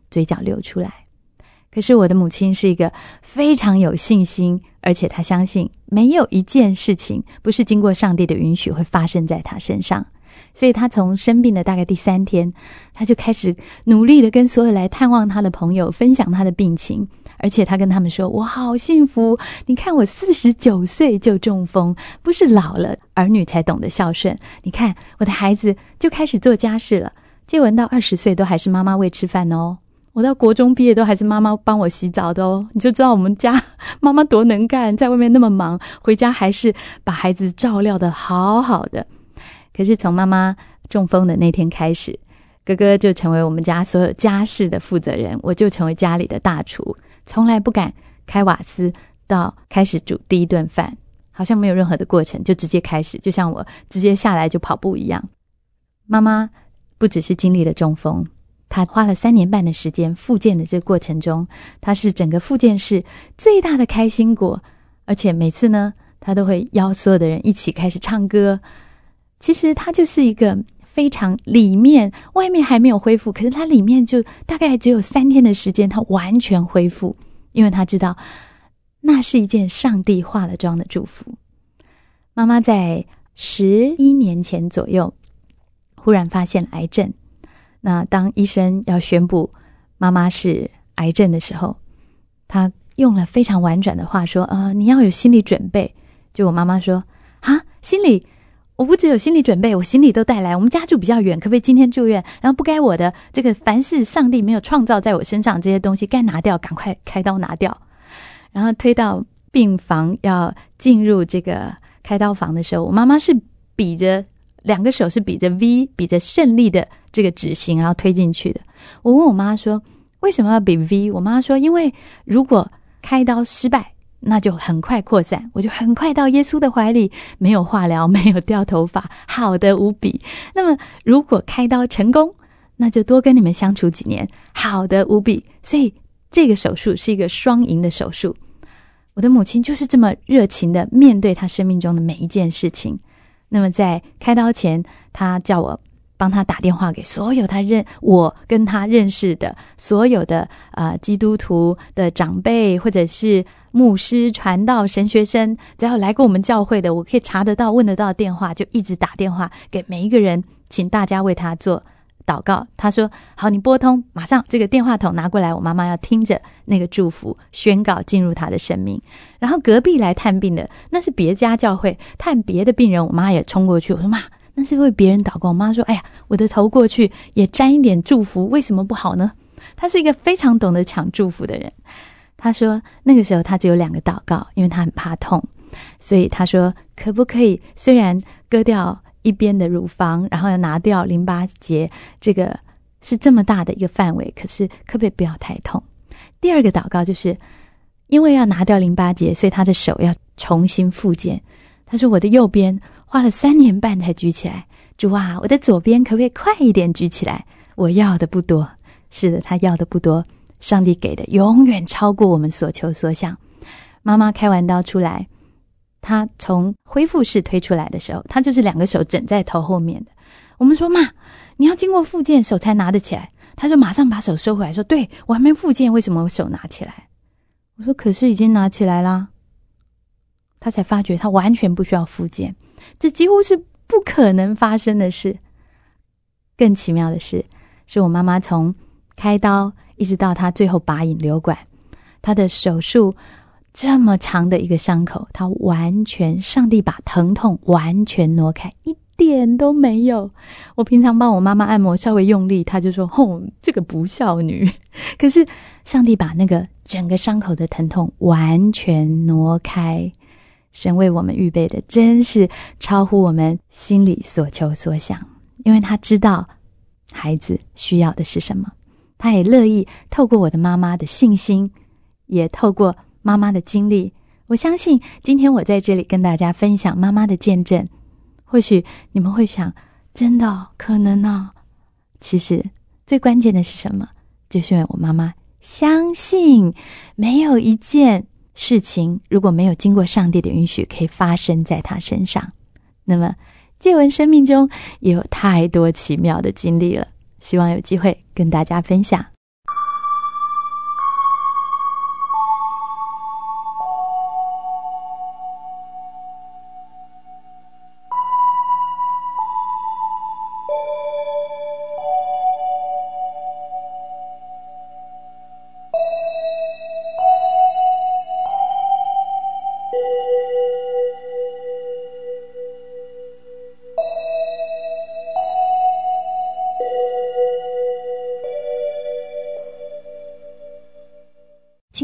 嘴角流出来。可是我的母亲是一个非常有信心，而且她相信没有一件事情不是经过上帝的允许会发生在她身上。所以她从生病的大概第三天，她就开始努力的跟所有来探望她的朋友分享她的病情，而且她跟他们说，我好幸福，你看我四十九岁就中风，不是老了儿女才懂得孝顺，你看我的孩子就开始做家事了，介文到二十岁都还是妈妈喂吃饭哦，我到国中毕业都还是妈妈帮我洗澡的哦，你就知道我们家妈妈多能干，在外面那么忙，回家还是把孩子照料得好好的。可是从妈妈中风的那天开始，哥哥就成为我们家所有家事的负责人，我就成为家里的大厨，从来不敢开瓦斯，到开始煮第一顿饭，好像没有任何的过程，就直接开始，就像我直接下来就跑步一样。妈妈不只是经历了中风，她花了三年半的时间复健的这个过程中，她是整个复健室最大的开心果，而且每次呢，她都会邀所有的人一起开始唱歌。其实她就是一个非常里面，外面还没有恢复，可是她里面就大概只有三天的时间，她完全恢复，因为她知道那是一件上帝化了妆的祝福。妈妈在十一年前左右忽然发现了癌症，那当医生要宣布妈妈是癌症的时候，她用了非常婉转的话说，呃，你要有心理准备。就我妈妈说，啊，心理，我不只有心理准备，我行李都带来，我们家住比较远，可不可以今天住院？然后不该我的这个凡是上帝没有创造在我身上这些东西该拿掉，赶快开刀拿掉。然后推到病房要进入这个开刀房的时候，我妈妈是比着两个手是比着 V， 比着胜利的这个指型，然后推进去的。我问我妈说，为什么要比 V？ 我妈说，因为如果开刀失败，那就很快扩散，我就很快到耶稣的怀里，没有化疗，没有掉头发，好的无比。那么如果开刀成功，那就多跟你们相处几年，好的无比。所以这个手术是一个双赢的手术。我的母亲就是这么热情的面对她生命中的每一件事情。那么在开刀前，她叫我帮她打电话给所有她认我跟她认识的所有的呃基督徒的长辈，或者是牧师、传道、神学生，只要来过我们教会的，我可以查得到、问得到的电话，就一直打电话给每一个人，请大家为他做祷告。他说好，你拨通，马上这个电话筒拿过来，我妈妈要听着那个祝福宣告进入她的生命。然后隔壁来探病的，那是别家教会探别的病人，我妈也冲过去，我说妈，那是为别人祷告。我妈说，哎呀，我的头过去也沾一点祝福，为什么不好呢？她是一个非常懂得抢祝福的人。她说那个时候她只有两个祷告，因为她很怕痛，所以她说可不可以虽然割掉一边的乳房，然后要拿掉淋巴结，这个是这么大的一个范围，可是可不可以不要太痛？第二个祷告就是因为要拿掉淋巴结，所以她的手要重新复健。她说我的右边花了三年半才举起来，主啊，我的左边可不可以快一点举起来？我要的不多。是的，她要的不多，上帝给的永远超过我们所求所想。妈妈开完刀出来，她从恢复室推出来的时候，她就是两个手枕在头后面的。我们说，妈，你要经过复健手才拿得起来。她就马上把手收回来说，对，我还没复健，为什么我手拿起来？我说可是已经拿起来啦。她才发觉她完全不需要复健，这几乎是不可能发生的事。更奇妙的是，是我妈妈从开刀一直到她最后拔引流管，她的手术这么长的一个伤口，她完全，上帝把疼痛完全挪开，一点都没有。我平常帮我妈妈按摩稍微用力，她就说，哦，这个不孝女。可是上帝把那个整个伤口的疼痛完全挪开，神为我们预备的真是超乎我们心里所求所想，因为他知道孩子需要的是什么。他也乐意透过我的妈妈的信心，也透过妈妈的经历，我相信今天我在这里跟大家分享妈妈的见证，或许你们会想，真的哦，可能哦。其实最关键的是什么？就是因为我妈妈相信没有一件事情如果没有经过上帝的允许可以发生在她身上。那么介文生命中也有太多奇妙的经历了，希望有机会跟大家分享。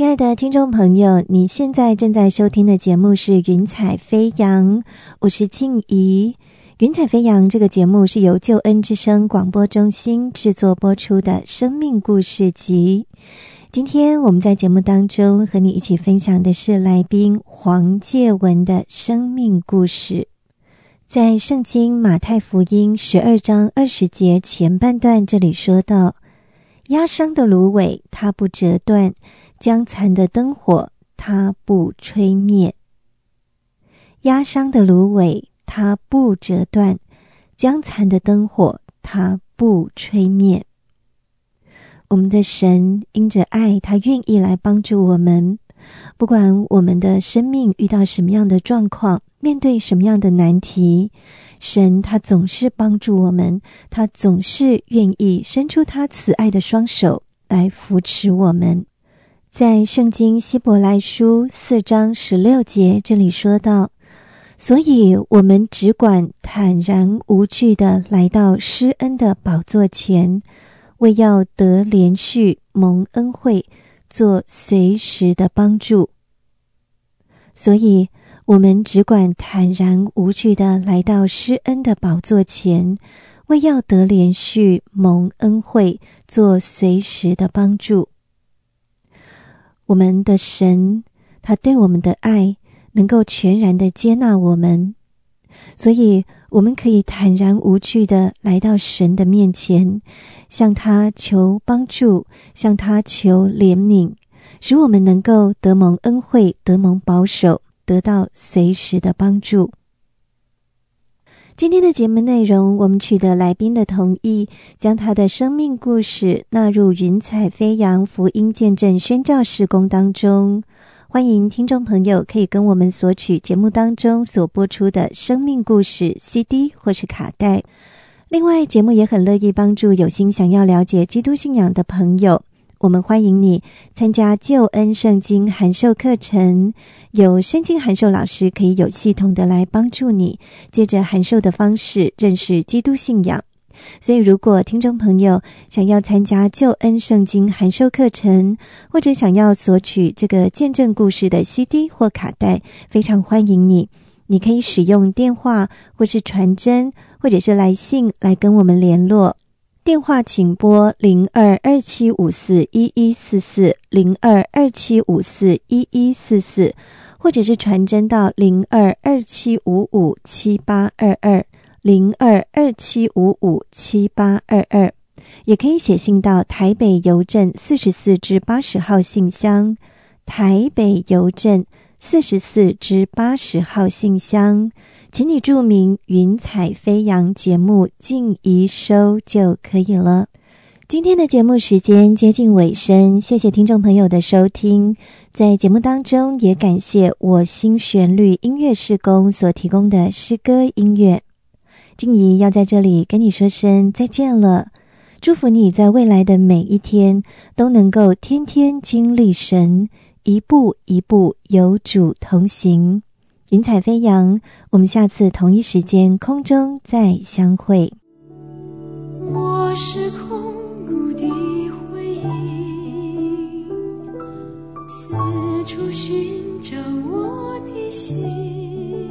亲爱的听众朋友，你现在正在收听的节目是云彩飞扬，我是静怡。云彩飞扬这个节目是由救恩之声广播中心制作播出的生命故事集。今天我们在节目当中和你一起分享的是来宾黄介文的生命故事。在圣经马太福音十二章二十节前半段，这里说到，压伤的芦苇它不折断，将残的灯火它不吹灭。压伤的芦苇它不折断，将残的灯火它不吹灭。我们的神因着爱，他愿意来帮助我们，不管我们的生命遇到什么样的状况，面对什么样的难题，神他总是帮助我们，他总是愿意伸出他慈爱的双手来扶持我们。在圣经希伯来书四章十六节，这里说到，所以我们只管坦然无惧地来到施恩的宝座前，为要得连续蒙恩惠，做随时的帮助。所以我们只管坦然无惧地来到施恩的宝座前，为要得连续蒙恩惠，做随时的帮助。我们的神，他对我们的爱能够全然的接纳我们，所以我们可以坦然无惧的来到神的面前，向他求帮助，向他求怜悯，使我们能够得蒙恩惠，得蒙保守，得到随时的帮助。今天的节目内容，我们取得来宾的同意，将他的生命故事纳入云彩飞扬福音见证宣教事工当中。欢迎听众朋友可以跟我们索取节目当中所播出的生命故事 C D 或是卡带。另外，节目也很乐意帮助有心想要了解基督信仰的朋友，我们欢迎你参加救恩圣经函授课程，有圣经函授老师可以有系统的来帮助你，借着函授的方式认识基督信仰。所以如果听众朋友想要参加救恩圣经函授课程，或者想要索取这个见证故事的 C D 或卡带，非常欢迎你。你可以使用电话或是传真或者是来信来跟我们联络。电话请拨零二二七五四一一四四 零二二七五四一一四四，或者是传真到零二二七五五七八二二 零二二七五五七八二二，也可以写信到台北邮政四十四至八十号信箱，台北邮政四十四至八十号信箱，请你注明云彩飞扬节目静怡收就可以了。今天的节目时间接近尾声，谢谢听众朋友的收听。在节目当中也感谢我心旋律音乐事工所提供的诗歌音乐。静怡要在这里跟你说声再见了，祝福你在未来的每一天都能够天天经历神，一步一步有主同行。云彩飞扬，我们下次同一时间空中再相会。 我是空谷的回忆，四处寻找我的心，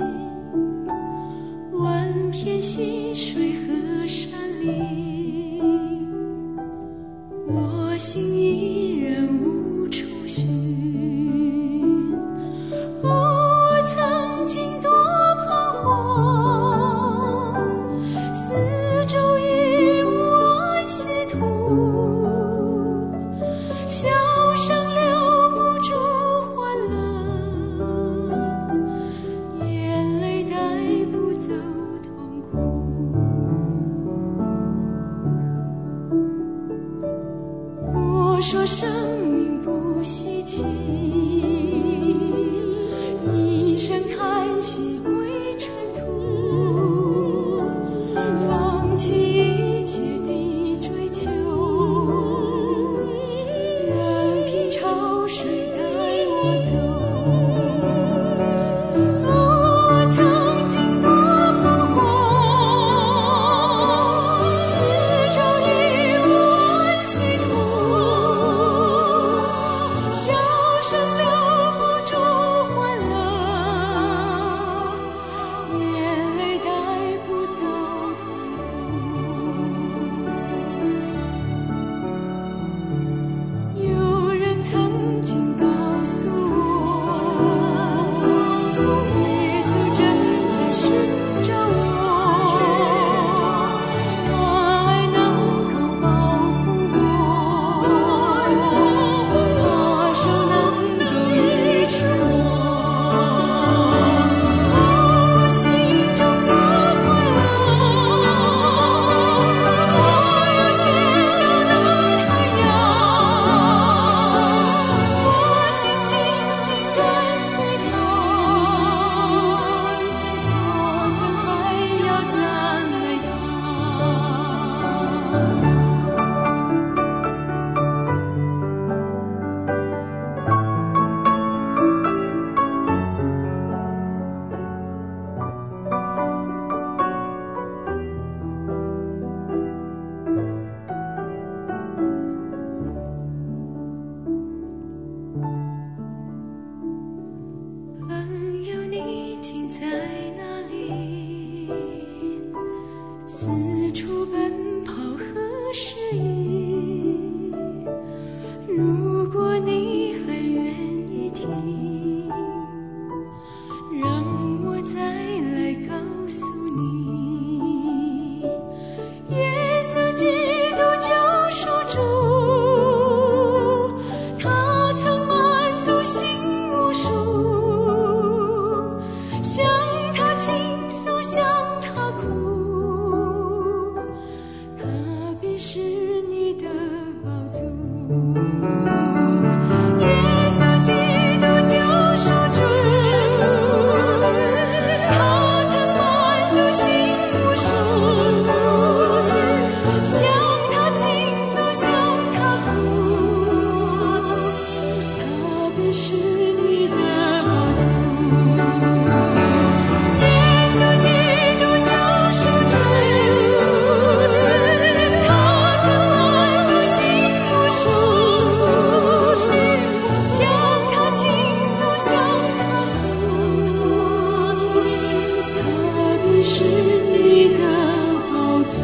万片溪水和山林，我心依然无处寻。我曾经多彷徨，四周已无安息土，笑声留不住欢乐，眼泪带不走痛苦。我说生命不稀奇，一声叹息归尘土，放弃一切的追求，任凭潮水带我走。我曾经多彷徨，四周已无安息土，笑声心无数，向他倾诉，向他哭，他必是你的宝座。耶稣基督救赎主，他曾满足心无数，向他倾诉，向他哭，他必是你的宝座。耶稣基督救赎主，他曾满足心无数，向他倾诉，向他哭，他必是你的宝座。